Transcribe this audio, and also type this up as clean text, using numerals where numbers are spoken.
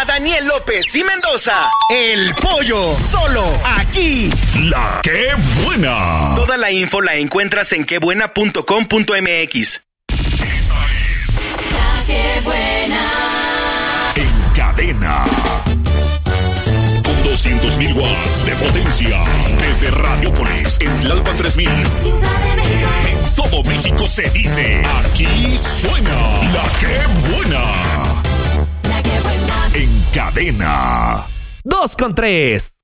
Daniel López y Mendoza. El Pollo, solo aquí. La Qué Buena. Toda la info la encuentras en quebuena.com.mx. Esta es La Qué Buena. En Cadena. Con 200.000 watts de potencia. Desde Radiopolis, en Tlalpan 3000. Ciudad de México. En todo México se dice, aquí suena La Qué Buena. La Qué Buena. En Cadena. 2 con 3.